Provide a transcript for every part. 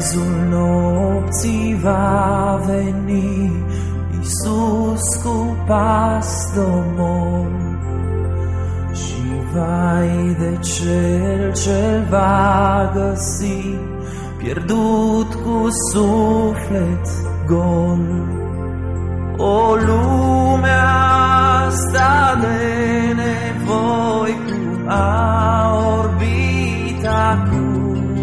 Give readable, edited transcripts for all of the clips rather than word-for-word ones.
miezul nopții va veni Iisus cu pas domol și vai de cel ce va găsi pierdut cu suflet gol. O lume asta de nevoi a orbit acum,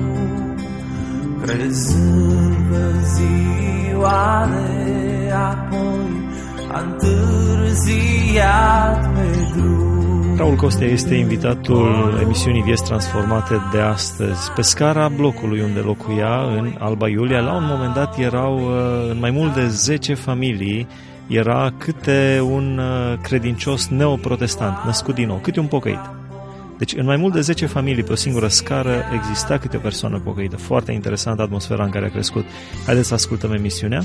crezând că ziua de apoi a întârziat pe drum. Raul Costea este invitatul emisiunii Vieți Transformate de astăzi. Pe scara blocului unde locuia, în Alba Iulia, la un moment dat erau în mai mult de 10 familii, era câte un credincios neoprotestant, născut din nou, câte un pocăit. Deci în mai mult de 10 familii pe o singură scară exista câte o persoană pocăită. Foarte interesantă atmosfera în care a crescut. Haideți să ascultăm emisiunea.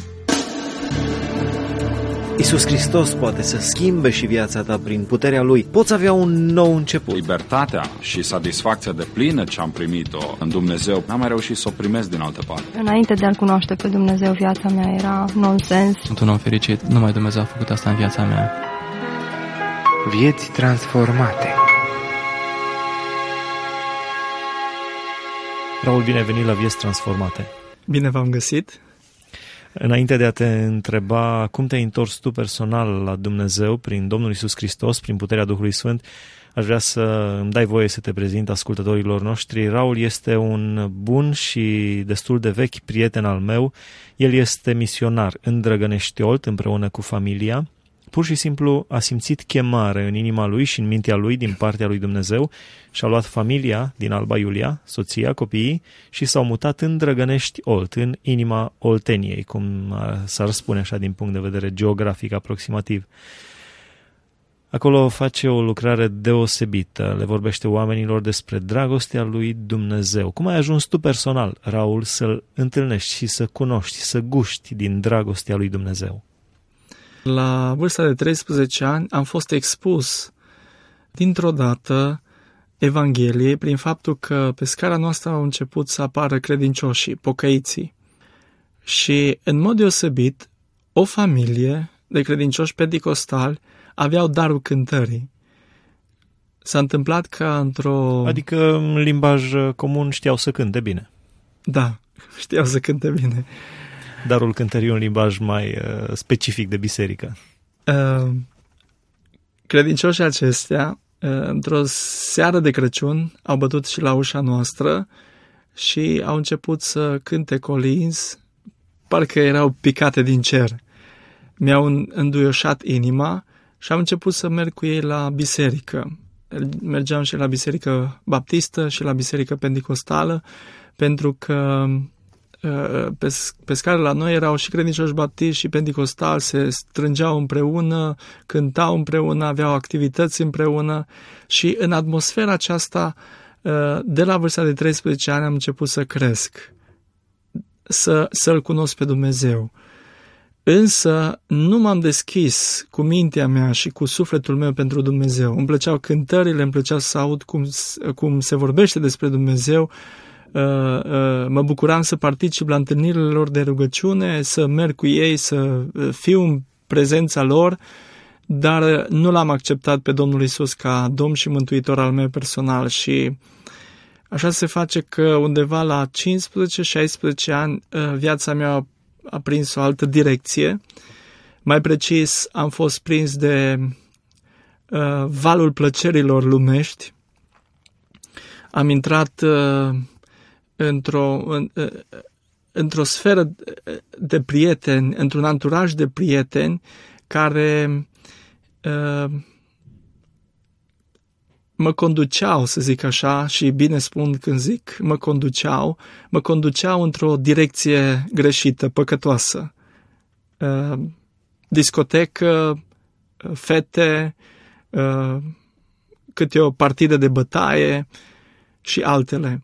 Iisus Hristos poate să schimbe și viața ta prin puterea Lui. Poți avea un nou început. Libertatea și satisfacția deplină ce am primit-o în Dumnezeu, n-am mai reușit să o primesc din altă parte. Înainte de a-L cunoaște pe Dumnezeu, viața mea era nonsens. Sunt un om fericit, numai Dumnezeu a făcut asta în viața mea. Vieți transformate. Raul, bine ai venit la Vieți Transformate. Bine v-am găsit. Înainte de a te întreba cum te-ai întors tu personal la Dumnezeu prin Domnul Iisus Hristos, prin puterea Duhului Sfânt, aș vrea să îmi dai voie să te prezint ascultătorilor noștri. Raul este un bun și destul de vechi prieten al meu. El este misionar în Drăgănești Olt împreună cu familia. Pur și simplu a simțit chemare în inima lui și în mintea lui din partea lui Dumnezeu și a luat familia din Alba Iulia, soția, copiii și s-au mutat în Drăgănești Olt, în inima Olteniei, cum s-ar spune așa din punct de vedere geografic aproximativ. Acolo face o lucrare deosebită, le vorbește oamenilor despre dragostea lui Dumnezeu. Cum ai ajuns tu personal, Raul, să-L întâlnești și să cunoști, să guști din dragostea lui Dumnezeu? La vârsta de 13 ani am fost expus dintr-o dată Evangheliei prin faptul că pe scara noastră au început să apară credincioșii, pocăiții. Și în mod deosebit, o familie de credincioși penticostali aveau darul cântării. S-a întâmplat ca Adică în limbaj comun știau să cânte bine. Da, știau să cânte bine. Darul cântării un limbaj mai specific de biserică. Credincioșii acestea, într-o seară de Crăciun, au bătut și la ușa noastră și au început să cânte colinzi, parcă erau picate din cer. Mi-au înduioșat inima și am început să merg cu ei la biserică. Mergeam și la biserică baptistă și la biserică penticostală, pentru că pe scară la noi erau și credincioși baptiști și penticostali, se strângeau împreună, cântau împreună, aveau activități împreună și în atmosfera aceasta, de la vârsta de 13 ani, am început să cresc, să-L cunosc pe Dumnezeu. Însă nu m-am deschis cu mintea mea și cu sufletul meu pentru Dumnezeu. Îmi plăceau cântările, îmi plăcea să aud cum se vorbește despre Dumnezeu. Mă bucuram să particip la întâlnirile lor de rugăciune, să merg cu ei, să fiu în prezența lor, dar nu l-am acceptat pe Domnul Iisus ca Domn și Mântuitor al meu personal și așa se face că undeva la 15-16 ani viața mea a prins o altă direcție. Mai precis, am fost prins de valul plăcerilor lumești. Am intrat într-o sferă de prieteni, într-un anturaj de prieteni care mă conduceau, să zic așa, și bine spun când zic mă conduceau într-o direcție greșită, păcătoasă. Discotecă, fete, câte o partidă de bătaie și altele.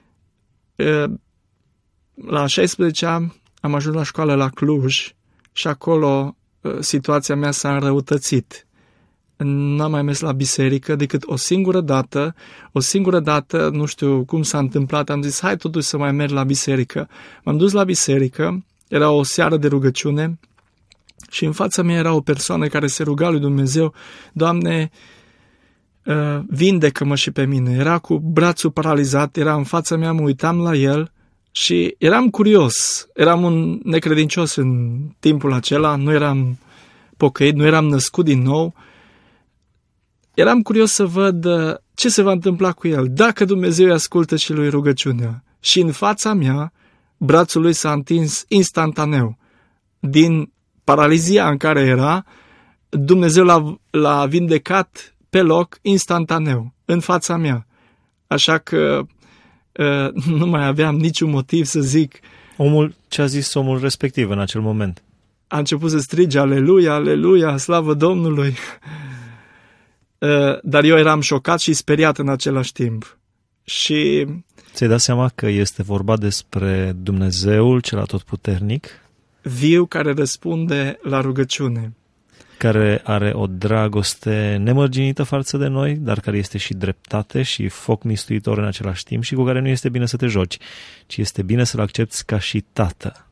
La 16 ani am ajuns la școală la Cluj și acolo situația mea s-a înrăutățit. n-am mai mers la biserică decât o singură dată, nu știu cum s-a întâmplat, am zis, hai totuși să mai merg la biserică. M-am dus la biserică, era o seară de rugăciune și în fața mea era o persoană care se ruga lui Dumnezeu, Doamne, vindecă-mă și pe mine. Era cu brațul paralizat, era în fața mea, mă uitam la el și eram curios. Eram un necredincios în timpul acela, nu eram pocăit, nu eram născut din nou. Eram curios să văd ce se va întâmpla cu el, dacă Dumnezeu îi ascultă și lui rugăciunea. Și în fața mea, brațul lui s-a întins instantaneu. Din paralizia în care era, Dumnezeu l-a vindecat pe loc, instantaneu, în fața mea. Așa că nu mai aveam niciun motiv să zic. Ce a zis omul respectiv în acel moment? A început să strige, aleluia, aleluia, slavă Domnului. Dar eu eram șocat și speriat în același timp. Și ți-ai dat seama că este vorba despre Dumnezeul cel atotputernic? Viu, care răspunde la rugăciune. Care are o dragoste nemărginită față de noi, dar care este și dreptate și foc mistuitor în același timp și cu care nu este bine să te joci, ci este bine să-L accepți ca și Tată.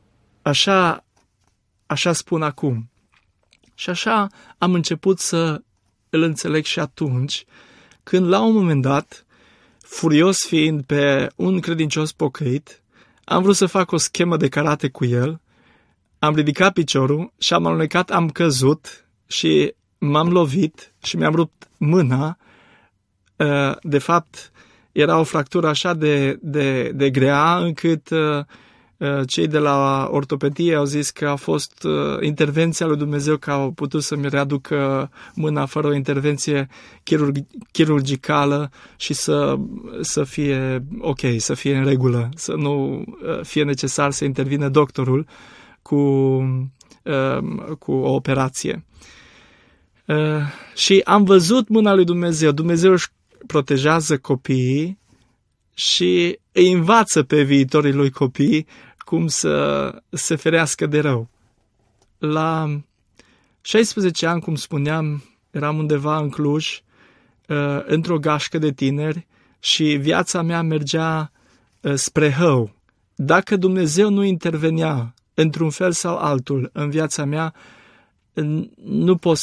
Așa spun acum. Și așa am început să îl înțeleg și atunci, când la un moment dat, furios fiind pe un credincios pocăit, am vrut să fac o schemă de karate cu el, am ridicat piciorul și am alunecat, am căzut și m-am lovit și mi-am rupt mâna. De fapt, era o fractură așa de grea încât cei de la ortopedie au zis că a fost intervenția lui Dumnezeu, că au putut să-mi readucă mâna fără o intervenție chirurgicală și să fie ok, să fie în regulă, să nu fie necesar să intervină doctorul cu o operație. Și am văzut mâna lui Dumnezeu. Dumnezeu își protejează copiii și îi învață pe viitorii lui copii cum să se ferească de rău. La 16 ani, cum spuneam, eram undeva în Cluj, într-o gașcă de tineri și viața mea mergea spre hău. Dacă Dumnezeu nu intervenea într-un fel sau altul în viața mea, nu pot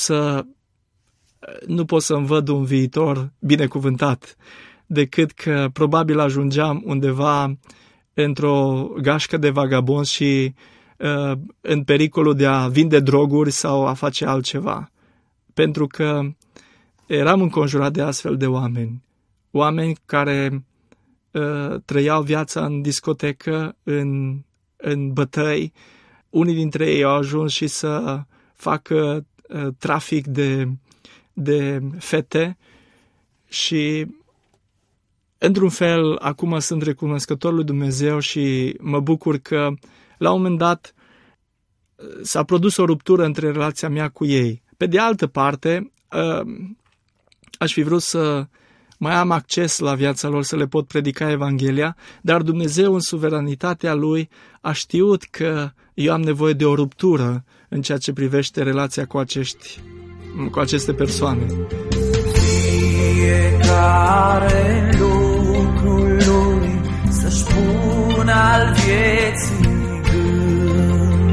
să-mi văd un viitor binecuvântat, decât că probabil ajungeam undeva într-o gașcă de vagabonzi și în pericolul de a vinde droguri sau a face altceva. Pentru că eram înconjurat de astfel de oameni care trăiau viața în discotecă, în bătăi. Unii dintre ei au ajuns și să facă trafic de fete și într-un fel acum sunt recunoscător lui Dumnezeu și mă bucur că la un moment dat s-a produs o ruptură între relația mea cu ei. Pe de altă parte, aș fi vrut să mai am acces la viața lor, să le pot predica Evanghelia, dar Dumnezeu în suveranitatea Lui a știut că eu am nevoie de o ruptură în ceea ce privește relația cu aceste persoane. Fiecare lucrul lui să-și pună al vieții gând,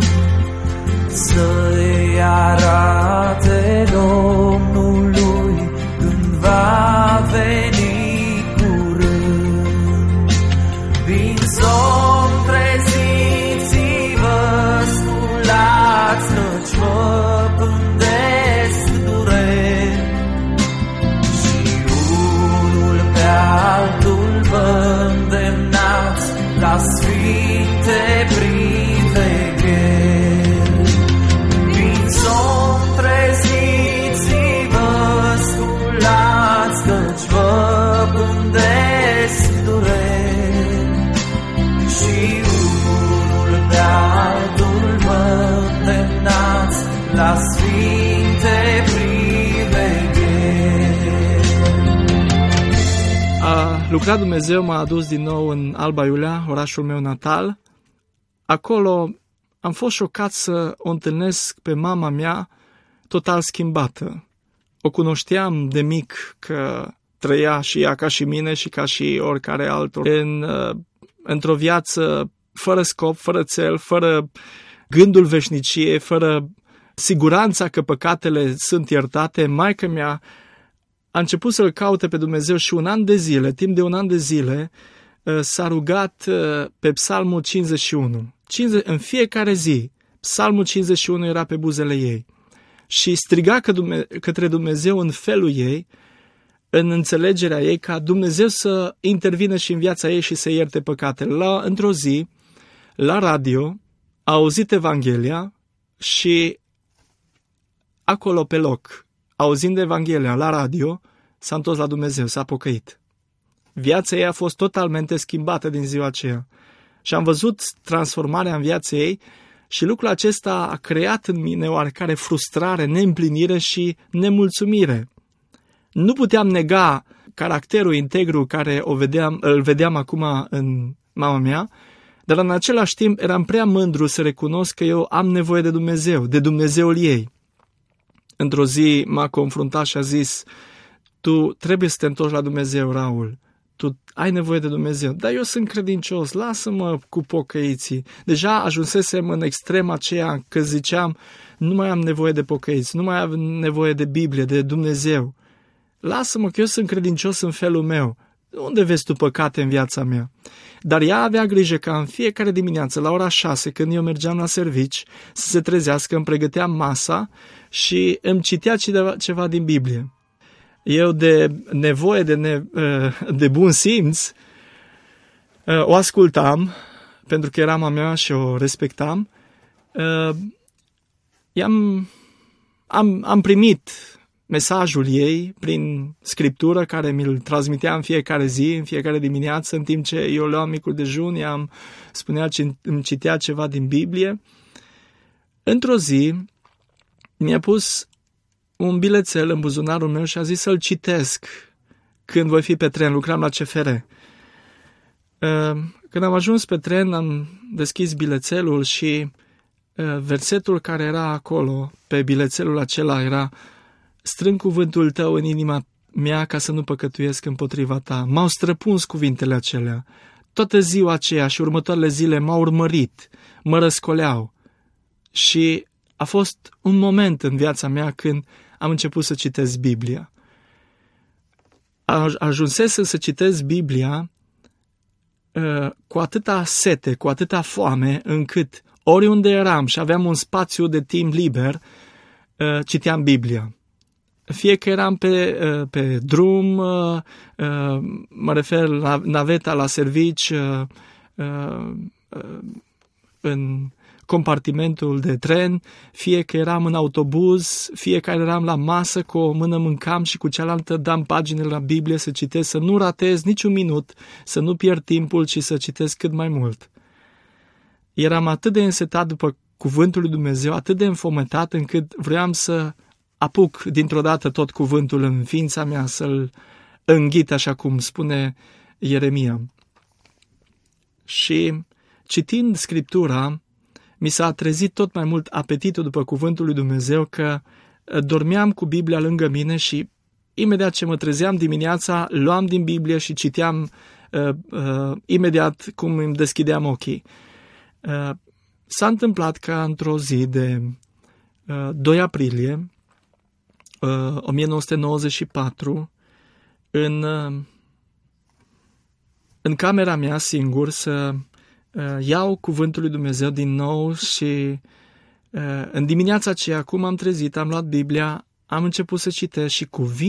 să-i arate Domnului când va veni curând. Din somn treziți-vă, sculați, căci vă pândesc dureri și unul pe altul vă îndemnați la sfinte privegheri. Din somn treziți-vă, sculați, căci vă pândesc dureri și unul pe altul vă îndemnați la sfinte privegheri. A lucrat Dumnezeu, m-a adus din nou în Alba Iulia, orașul meu natal. Acolo am fost șocat să o întâlnesc pe mama mea total schimbată. o cunoșteam de mic că trăia și ea ca și mine și ca și oricare altul într-o viață fără scop, fără cel, fără gândul veșniciei, fără siguranța că păcatele sunt iertate. Maică mea a început să-L caute pe Dumnezeu și timp de un an de zile, s-a rugat pe Psalmul 51. În fiecare zi, Psalmul 51 era pe buzele ei și striga către Dumnezeu în felul ei, în înțelegerea ei, ca Dumnezeu să intervină și în viața ei și să ierte păcatele. Într-o zi, la radio, a auzit Evanghelia și acolo pe loc, auzind Evanghelia la radio, s-a întors la Dumnezeu, s-a pocăit. Viața ei a fost totalmente schimbată din ziua aceea. Și am văzut transformarea în viața ei și lucrul acesta a creat în mine oarecare frustrare, neîmplinire și nemulțumire. Nu puteam nega caracterul integru care îl vedeam acum în mama mea, dar în același timp eram prea mândru să recunosc că eu am nevoie de Dumnezeu, de Dumnezeul ei. Într-o zi m-a confruntat și a zis: tu trebuie să te întorci la Dumnezeu, Raul. Tu ai nevoie de Dumnezeu. Dar eu sunt credincios, lasă-mă cu pocăiții. Deja ajunsesem în extrema aceea că ziceam: nu mai am nevoie de pocăiți, nu mai am nevoie de Biblie, de Dumnezeu. Lasă-mă că eu sunt credincios în felul meu. Unde vezi tu păcate în viața mea? Dar ea avea grijă ca în fiecare dimineață, la ora 6, când eu mergeam la servici, să se trezească, îmi pregăteam masa și îmi citea ceva din Biblie. Eu, de nevoie de bun simț, o ascultam, pentru că era mama mea și o respectam. Am primit mesajul ei prin scriptură care mi-l transmitea în fiecare zi, în fiecare dimineață, în timp ce eu luam micul dejun, ea îmi spunea ce îmi citea ceva din Biblie. Într-o zi mi-a pus un bilețel în buzunarul meu și a zis să-l citesc când voi fi pe tren. Lucram la CFR. Când am ajuns pe tren, am deschis bilețelul și versetul care era acolo, pe bilețelul acela, era: strâng cuvântul tău în inima mea ca să nu păcătuiesc împotriva ta. M-au străpuns cuvintele acelea. Toată ziua aceea și următoarele zile m-au urmărit, mă răscoleau. Și a fost un moment în viața mea când am început să citesc Biblia. Ajunsesem să citesc Biblia cu atâta sete, cu atâta foame, încât oriunde eram și aveam un spațiu de timp liber, citeam Biblia. Fie că eram pe drum, mă refer la naveta, la servici, în compartimentul de tren, fie că eram în autobuz, fie că eram la masă, cu o mână mâncam și cu cealaltă dam paginile la Biblie să citesc, să nu ratez niciun minut, să nu pierd timpul, ci să citesc cât mai mult. Eram atât de însetat după cuvântul lui Dumnezeu, atât de înfometat, încât vreau să apuc dintr-o dată tot cuvântul în ființa mea, să-l înghit, așa cum spune Ieremia. Și citind Scriptura, mi s-a trezit tot mai mult apetitul după cuvântul lui Dumnezeu, că dormeam cu Biblia lângă mine și imediat ce mă trezeam dimineața, luam din Biblie și citeam imediat cum îmi deschideam ochii. S-a întâmplat ca într-o zi de 2 aprilie 1994, în camera mea singur, să iau cuvântul lui Dumnezeu din nou și în dimineața aceea, cum am trezit, am luat Biblia, am început să citesc și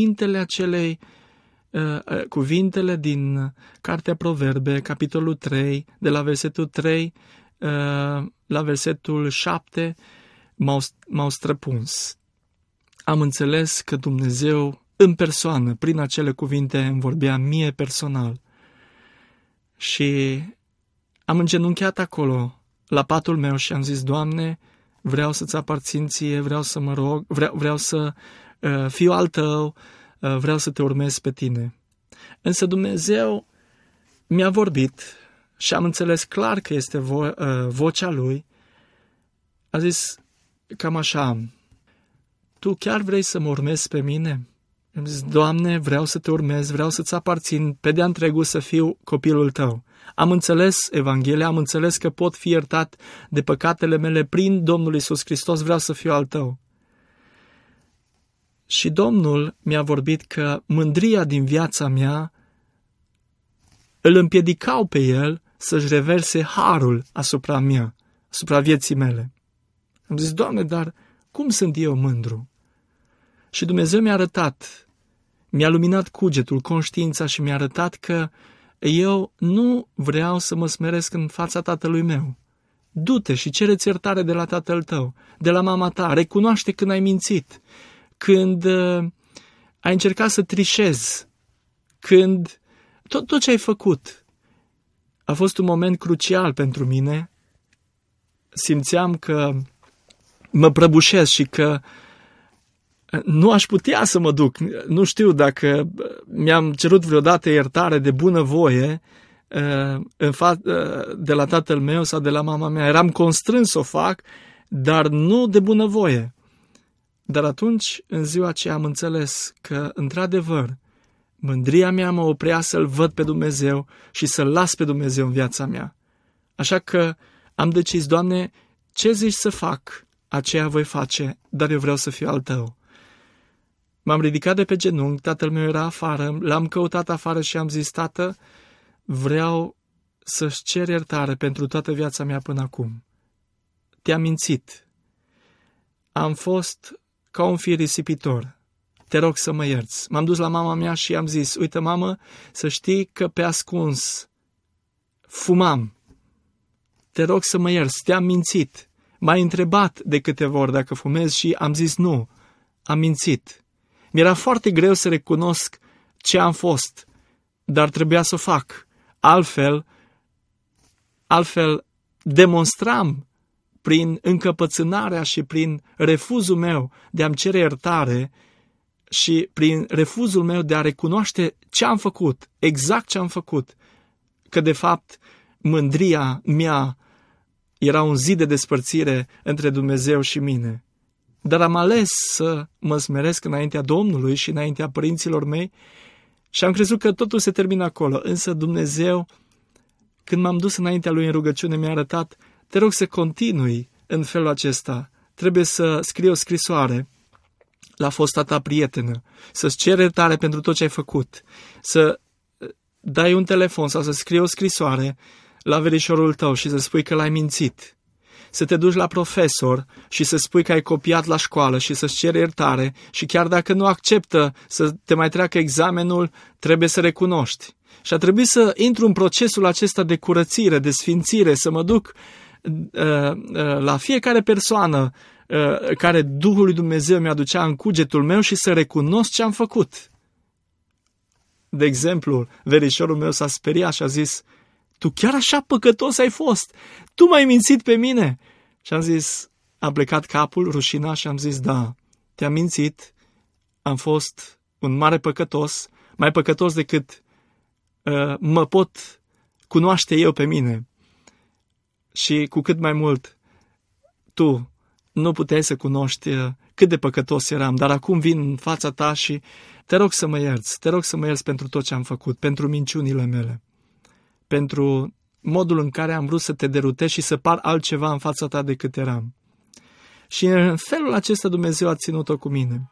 cuvintele din Cartea Proverbe, capitolul 3, de la versetul 3 la versetul 7, m-au străpuns. Am înțeles că Dumnezeu în persoană, prin acele cuvinte, îmi vorbea mie personal. Și am îngenunchiat acolo, la patul meu, și am zis: Doamne, vreau să-ți aparțin ție, vreau să mă rog, vreau să fiu al tău, vreau să te urmez pe tine. Însă Dumnezeu mi-a vorbit și am înțeles clar că este vocea Lui. A zis cam așa: tu chiar vrei să mă urmezi pe mine? Am zis, Doamne, vreau să te urmez, vreau să-ți aparțin pe de-a întregul să fiu copilul tău. Am înțeles Evanghelia, am înțeles că pot fi iertat de păcatele mele prin Domnul Iisus Hristos, vreau să fiu al tău. Și Domnul mi-a vorbit că mândria din viața mea îl împiedicau pe el să-și reverse harul asupra mea, asupra vieții mele. Am zis, Doamne, dar cum sunt eu mândru? Și Dumnezeu mi-a arătat, mi-a luminat cugetul, conștiința și mi-a arătat că eu nu vreau să mă smeresc în fața tatălui meu. Du-te și cere-ți iertare de la tatăl tău, de la mama ta, recunoaște când ai mințit, când ai încercat să trișezi, când tot ce ai făcut. A fost un moment crucial pentru mine. Simțeam că mă prăbușesc și că nu aș putea să mă duc. Nu știu dacă mi-am cerut vreodată iertare de bunăvoie de la tatăl meu sau de la mama mea. Eram constrâns să o fac, dar nu de bunăvoie. Dar atunci, în ziua aceea, am înțeles că, într-adevăr, mândria mea mă oprea să-L văd pe Dumnezeu și să-L las pe Dumnezeu în viața mea. Așa că am decis, Doamne, ce zici să fac, aceea voi face, dar eu vreau să fiu al Tău. M-am ridicat de pe genunchi, tatăl meu era afară, l-am căutat afară și am zis, Tată, vreau să-ți cer iertare pentru toată viața mea până acum. Te-am mințit. Am fost ca un fir risipitor. Te rog să mă ierți. M-am dus la mama mea și am zis, uite, mamă, să știi că pe ascuns fumam. Te rog să mă ierți, te-am mințit. M-ai întrebat de câteva ori dacă fumez și am zis nu, am mințit. Mi-era foarte greu să recunosc ce am fost, dar trebuia să o fac. Altfel demonstram prin încăpățânarea și prin refuzul meu de a-mi cere iertare și prin refuzul meu de a recunoaște ce am făcut, exact ce am făcut, că de fapt mândria mea era un zid de despărțire între Dumnezeu și mine. Dar am ales să mă smeresc înaintea Domnului și înaintea părinților mei și am crezut că totul se termină acolo. Însă Dumnezeu, când m-am dus înaintea Lui în rugăciune, mi-a arătat, te rog să continui în felul acesta. Trebuie să scrii o scrisoare la fosta ta prietenă, să-ți ceri iertare pentru tot ce ai făcut, să dai un telefon sau să scrii o scrisoare la verișorul tău și să spui că l-ai mințit, să te duci la profesor și să spui că ai copiat la școală și să-ți ceri iertare și chiar dacă nu acceptă să te mai treacă examenul, trebuie să recunoști. Și a trebuit să intru în procesul acesta de curățire, de sfințire, să mă duc la fiecare persoană care Duhul lui Dumnezeu mi-aducea în cugetul meu și să recunosc ce am făcut. De exemplu, verișorul meu s-a speriat și a zis, tu chiar așa păcătos ai fost? Tu m-ai mințit pe mine? Și am zis, am plecat capul, rușinat și am zis, da, te-am mințit, am fost un mare păcătos, mai păcătos decât mă pot cunoaște eu pe mine. Și cu cât mai mult tu nu puteai să cunoști cât de păcătos eram, dar acum vin în fața ta și te rog să mă ierți, te rog să mă ierți pentru tot ce am făcut, pentru minciunile mele, pentru modul în care am vrut să te derutez și să par altceva în fața ta decât eram. Și în felul acesta Dumnezeu a ținut-o cu mine.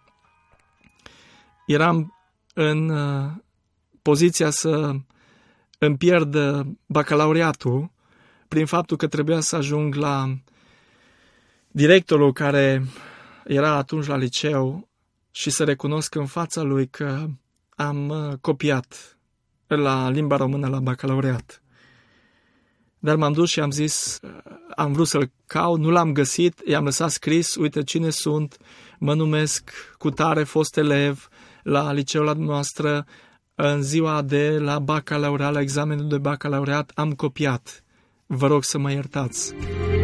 Eram în poziția să îmi pierd bacalaureatul prin faptul că trebuia să ajung la directorul care era atunci la liceu și să recunosc în fața lui că am copiat la limba română la bacalaureat. Dar m-am dus și am zis, am vrut să-l caut, nu l-am găsit, i-am lăsat scris, uite cine sunt, mă numesc Cutare, fost elev la liceul la noastră, în ziua de la bacalaureat, la examenul de bacalaureat, am copiat. Vă rog să mă iertați.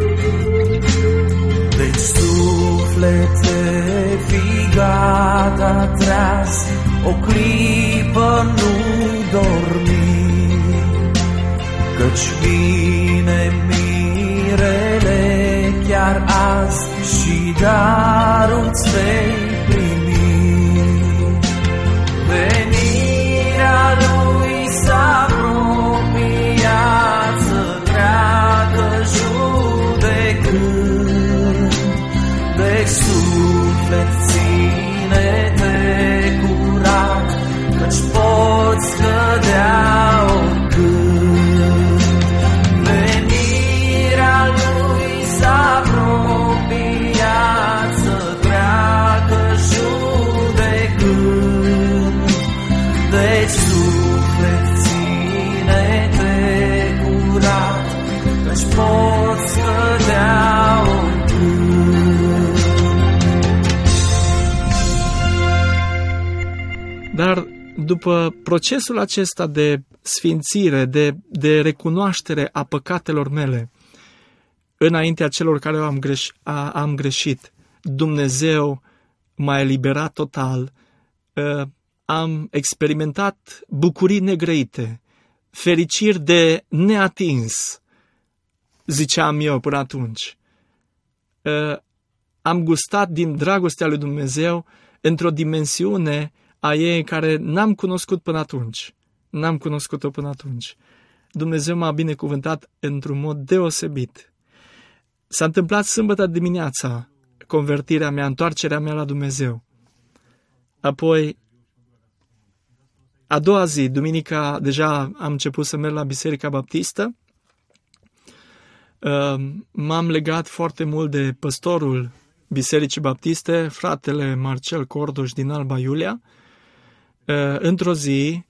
Deci suflete, fii gata, treaz, o clipă nu dormi, căci vine mirele chiar azi și darul-ți vei după procesul acesta de sfințire, de recunoaștere a păcatelor mele, înaintea celor care am greșit, Dumnezeu m-a eliberat total, am experimentat bucurii negrăite, fericiri de neatins, ziceam eu până atunci. Am gustat din dragostea lui Dumnezeu într-o dimensiune a ei care n-am cunoscut până atunci. N-am cunoscut-o până atunci. Dumnezeu m-a binecuvântat într-un mod deosebit. S-a întâmplat sâmbătă dimineața convertirea mea, întoarcerea mea la Dumnezeu. Apoi, a doua zi, duminica, deja am început să merg la Biserica Baptistă. M-am legat foarte mult de păstorul Bisericii Baptiste, fratele Marcel Cordoș din Alba Iulia. Într-o zi,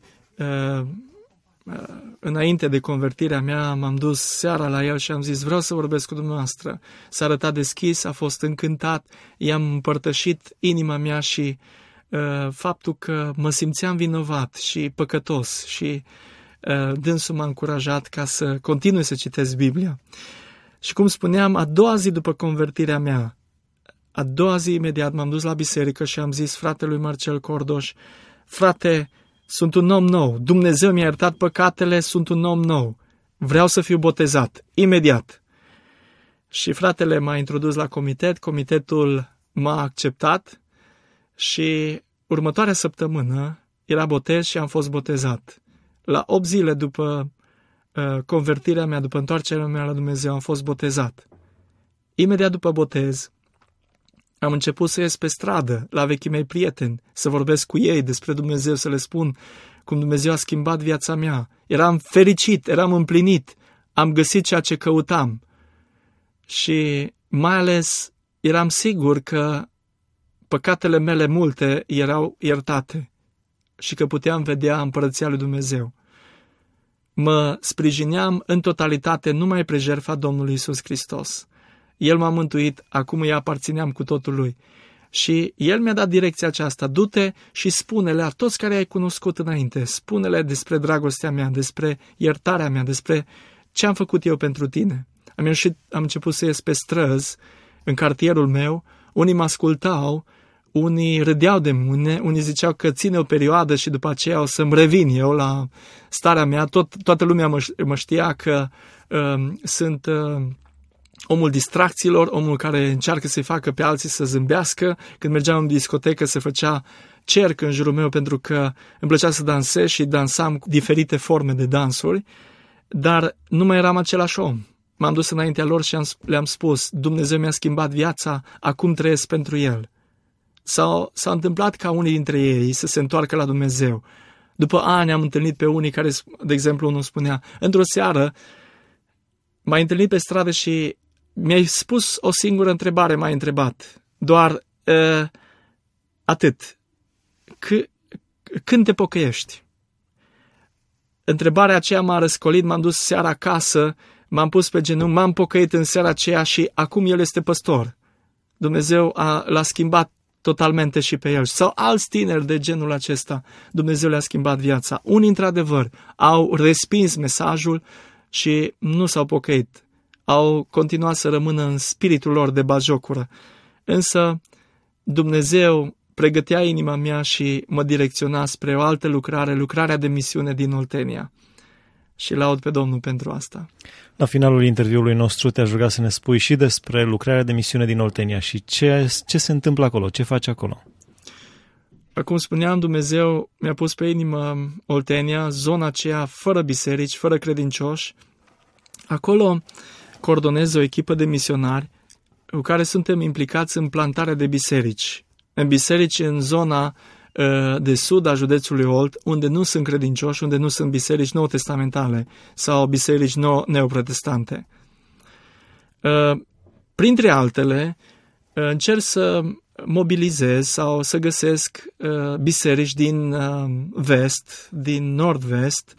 înainte de convertirea mea, m-am dus seara la el și am zis, vreau să vorbesc cu dumneavoastră. S-a arătat deschis, a fost încântat, i-am împărtășit inima mea și faptul că mă simțeam vinovat și păcătos și dânsul m-a încurajat ca să continui să citesc Biblia. Și cum spuneam, a doua zi după convertirea mea, a doua zi imediat m-am dus la biserică și am zis fratelui Marcel Cordoș, frate, sunt un om nou, Dumnezeu mi-a iertat păcatele, sunt un om nou, vreau să fiu botezat, imediat. Și fratele m-a introdus la comitet, comitetul m-a acceptat și următoarea săptămână era botez și am fost botezat. La 8 zile după convertirea mea, după întoarcerea mea la Dumnezeu, am fost botezat. Imediat după botez, am început să ies pe stradă, la vechii mei prieteni, să vorbesc cu ei despre Dumnezeu, să le spun cum Dumnezeu a schimbat viața mea. Eram fericit, eram împlinit, am găsit ceea ce căutam. Și mai ales eram sigur că păcatele mele multe erau iertate și că puteam vedea împărăția lui Dumnezeu. Mă sprijineam în totalitate numai pe jertfa Domnului Iisus Hristos. El m-a mântuit, acum îi aparțineam cu totul lui. Și El mi-a dat direcția aceasta, du-te și spune-le la toți care ai cunoscut înainte, spune-le despre dragostea mea, despre iertarea mea, despre ce am făcut eu pentru tine. Am început să ies pe străzi, în cartierul meu, unii mă ascultau, unii râdeau de mine, unii ziceau că ține o perioadă și după aceea o să-mi revin eu la starea mea. Toată lumea mă știa că sunt omul distracțiilor, omul care încearcă să-i facă pe alții să zâmbească. Când mergeam în discotecă se făcea cerc în jurul meu pentru că îmi plăcea să dansez și dansam cu diferite forme de dansuri, dar nu mai eram același om. M-am dus înaintea lor și le-am spus, Dumnezeu mi-a schimbat viața, acum trăiesc pentru El. S-a întâmplat ca unii dintre ei să se întoarcă la Dumnezeu. După ani am întâlnit pe unii care, de exemplu, unul spunea, într-o seară m-ai întâlnit pe stradă și mi-ai spus o singură întrebare, m-ai întrebat, doar atât, când te pocăiești? Întrebarea aceea m-a răscolit, m-am dus seara acasă, m-am pus pe genunchi, m-am pocăit în seara aceea și acum el este păstor. Dumnezeu l-a schimbat totalmente și pe el. Sau alți tineri de genul acesta, Dumnezeu le-a schimbat viața. Unii, într-adevăr, au respins mesajul și nu s-au pocăit. Au continuat să rămână în spiritul lor de batjocură. Însă Dumnezeu pregătea inima mea și mă direcționa spre o altă lucrare, lucrarea de misiune din Oltenia. Și laud pe Domnul pentru asta. La finalul interviului nostru te-aș ruga să ne spui și despre lucrarea de misiune din Oltenia și ce se întâmplă acolo, ce faci acolo. Cum spuneam, Dumnezeu mi-a pus pe inimă Oltenia, zona aceea fără biserici, fără credincioși. Acolo coordonez o echipă de misionari cu care suntem implicați în plantarea de biserici. În biserici în zona de sud a județului Olt, unde nu sunt credincioși, unde nu sunt biserici nou-testamentale sau biserici neoprotestante. Printre altele, încerc să mobilizez sau să găsesc biserici din vest, din nord-vest.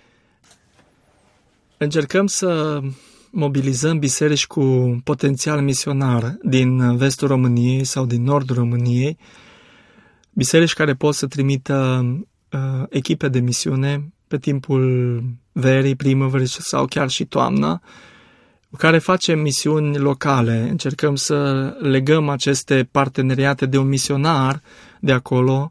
Încercăm să mobilizăm biserici cu potențial misionar din vestul României sau din nordul României, biserici care pot să trimită echipe de misiune pe timpul verii, primăverii sau chiar și toamna, care facem misiuni locale. Încercăm să legăm aceste parteneriate de un misionar de acolo,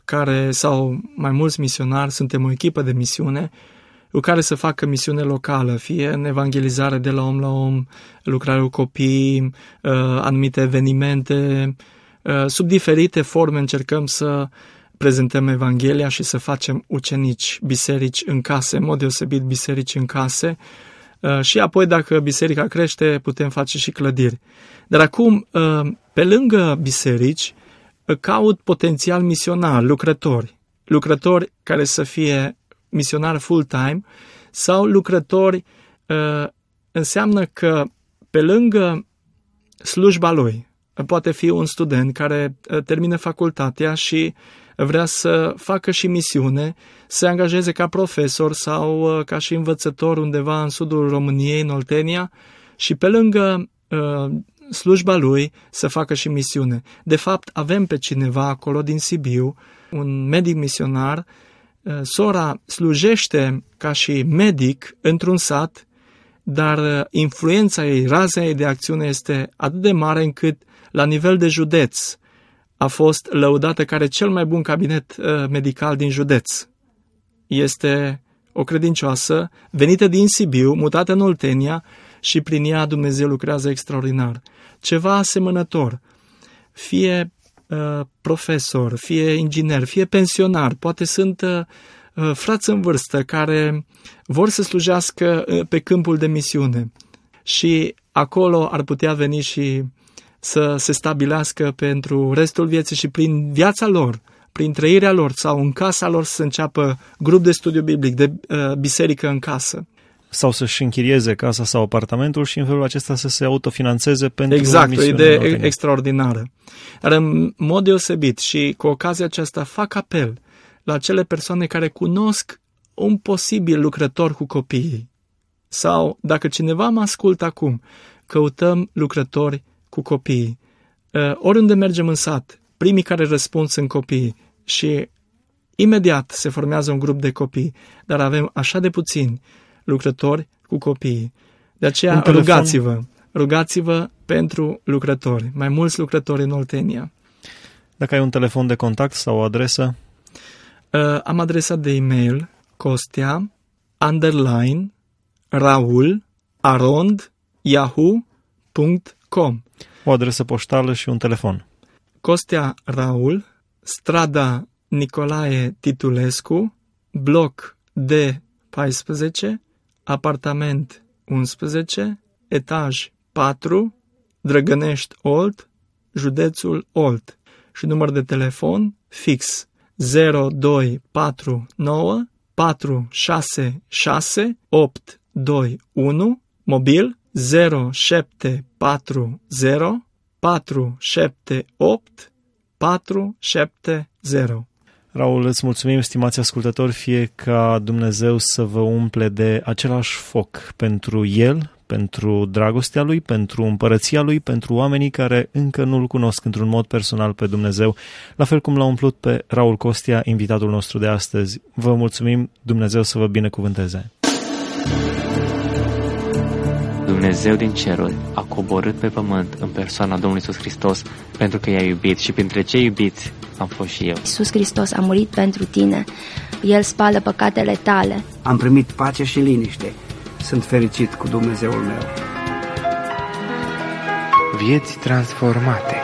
sau mai mulți misionari, suntem o echipă de misiune, cu care să facă misiune locală, fie în evangelizare de la om la om, lucrare cu copii, anumite evenimente, sub diferite forme încercăm să prezentăm Evanghelia și să facem ucenici, biserici în case, în mod deosebit biserici în case, și apoi dacă biserica crește putem face și clădiri. Dar acum, pe lângă biserici, caut potențial misionar, lucrători care să fie misionari full-time sau lucrători, înseamnă că pe lângă slujba lui, poate fi un student care termină facultatea și vrea să facă și misiune, se angajeze ca profesor sau ca și învățător undeva în sudul României, în Oltenia, și pe lângă slujba lui să facă și misiune. De fapt, avem pe cineva acolo din Sibiu, un medic misionar. Sora slujește ca și medic într-un sat, dar influența ei, raza ei de acțiune este atât de mare încât la nivel de județ a fost lăudată ca cel mai bun cabinet medical din județ. Este o credincioasă venită din Sibiu, mutată în Oltenia, și prin ea Dumnezeu lucrează extraordinar. Ceva asemănător, fie profesor, fie inginer, fie pensionar, poate sunt frați în vârstă care vor să slujească pe câmpul de misiune și acolo ar putea veni și să se stabilească pentru restul vieții și prin viața lor, prin trăirea lor sau în casa lor să înceapă grup de studiu biblic, de biserică în casă. Sau să-și închirieze casa sau apartamentul și în felul acesta să se autofinanțeze pentru exact, o idee extraordinară. Dar în mod deosebit și cu ocazia aceasta fac apel la acele persoane care cunosc un posibil lucrător cu copiii. Sau, dacă cineva mă ascultă acum, căutăm lucrători cu copiii. Oriunde mergem în sat, primii care răspund sunt copiii și imediat se formează un grup de copii, dar avem așa de puțini lucrători cu copiii. De aceea rugați-vă pentru lucrători, mai mulți lucrători în Oltenia. Dacă ai un telefon de contact sau o adresă? Am adresa de e-mail Kostea_Raul@yahoo.com. O adresă poștală și un telefon. Kostea Raul, strada Nicolae Titulescu, bloc D14, apartament 11, etaj 4, Drăgănești Olt, județul Olt, și număr de telefon fix 0249 466 821, mobil 0740 478 470. Raul, îți mulțumim, stimați ascultători, fie ca Dumnezeu să vă umple de același foc pentru El, pentru dragostea Lui, pentru împărăția Lui, pentru oamenii care încă nu-L cunosc într-un mod personal pe Dumnezeu, la fel cum l-a umplut pe Raul Costea, invitatul nostru de astăzi. Vă mulțumim, Dumnezeu să vă binecuvânteze. Dumnezeu din ceruri a coborât pe pământ în persoana Domnului Iisus Hristos pentru că i-a iubit și printre cei iubiți am fost și eu. Iisus Hristos a murit pentru tine. El spală păcatele tale. Am primit pace și liniște. Sunt fericit cu Dumnezeul meu. Vieți transformate.